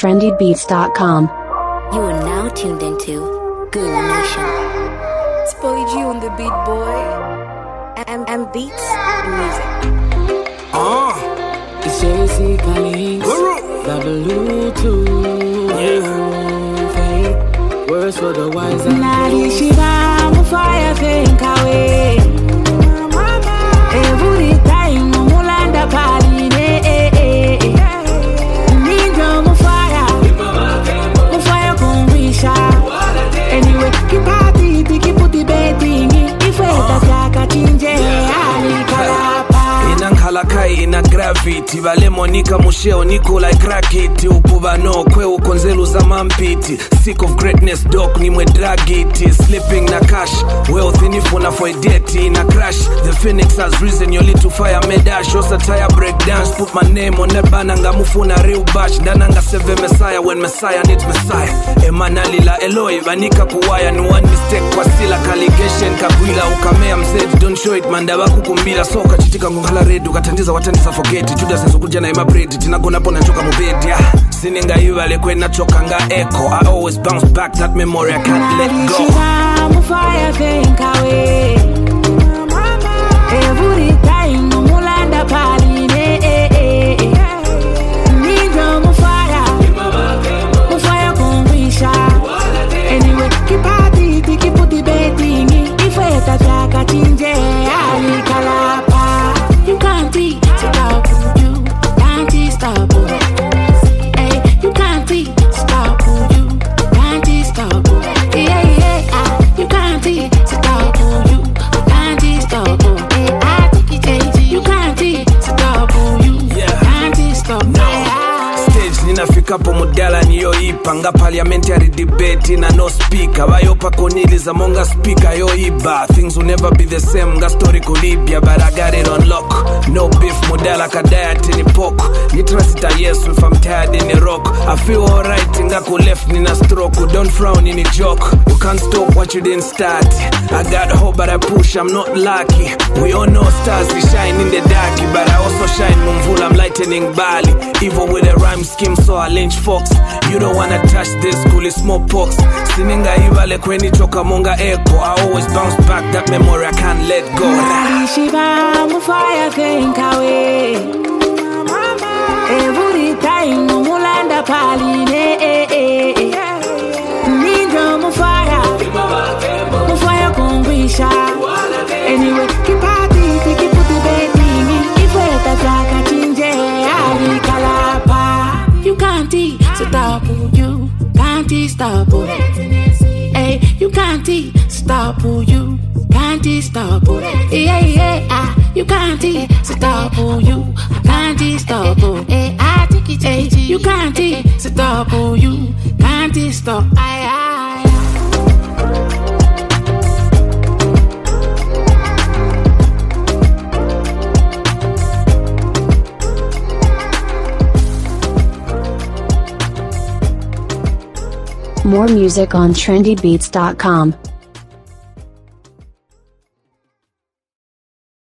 trendybeats.com. You are now tuned into Guru Nation. It's Polly G on the beat, boy. And beats music. It's JC Collins, W2, Faith, words for the wise and Nari Shiva, mo fire think away. Every time mo mulanda paline, Ninja mo fire konwisha. Anyway, keep party, keep put the betting. If we taka chinje, ali kalapa. Inankhalakai ina gravity vale Monica musheo niko like crackity upuva no kwe ukonzelu za mampiti sick of greatness dog nimwe dragiti sleeping na cash wealth inifuna for a deity na crash the phoenix has risen your little fire medash osa tire break dance put my name on the banner ngamufuna real bash ndananga save messiah when messiah needs messiah emanalila Eloi vanika kuwaya no one mistake kwa sila allegation kabwila ukamea mzedi don't show it mandaba kukumbila soka chitika ngongala red ukatandiza watandiza forget Judas nzokuja na ema bread tinagona pona nchoka mubedi sininga yivale kwena chokanga echo I always bounce back that memory I can't let go I'm fire think away every time mulanda paline Ninja mo fire konwisha anyway keep party keep put the betting if I taka chinje ali kalapa you can't stop you can't stop hey you can't stop you can't stop yeah you can't stop you can't stop hey I take it you can't stop you can't stop stage ninafika po mudala niyoipa nga parliamentary debate na no speaker bayopa konili za monga speaker yoiba things will never be the same nga story kulibya but I got it on lock no beef mudala kadaya tini pok nitrasita yes if I'm tired in a rock I feel alright nga ku left nina stroke don't frown in a joke you can't stop what you didn't start I got hope but I push I'm not lucky we all know stars we shine in the dark but I also shine mumvula I'm lightening Bali evil with a rhyme scheme so I lynch fox you don't wanna touch this cool smallpox sininga ivale kweni choka monga echo I always bounce back that memory I can't let go Shiva mo fire think away every time mulanda paline Ninja mo fire konwisha anyway keep party keep put the betting if we taka chinje ali kalapa you can't stop you can't stop hey you can't stop you can't stop yeah you can't stop you can't stop hey I take it you can't stop you can't stop More music on trendybeats.com.